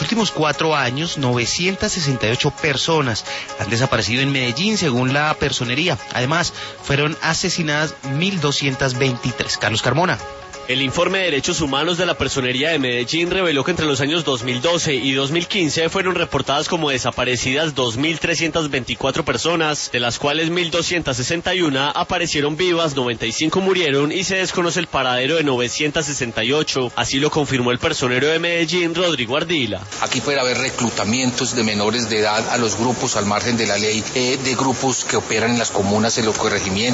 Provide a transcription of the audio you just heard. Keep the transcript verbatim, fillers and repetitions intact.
últimos cuatro años, novecientas sesenta y ocho personas han desaparecido en Medellín, según la Personería. Además, fueron asesinadas mil doscientas veintitrés. Carlos Carmona. El informe de Derechos Humanos de la Personería de Medellín reveló que entre los años dos mil doce y dos mil quince fueron reportadas como desaparecidas dos mil trescientas veinticuatro personas, de las cuales mil doscientas sesenta y una aparecieron vivas, noventa y cinco murieron y se desconoce el paradero de novecientas sesenta y ocho. Así lo confirmó el personero de Medellín, Rodrigo Ardila. Aquí puede haber reclutamientos de menores de edad a los grupos al margen de la ley, eh, de grupos que operan en las comunas, en los corregimientos.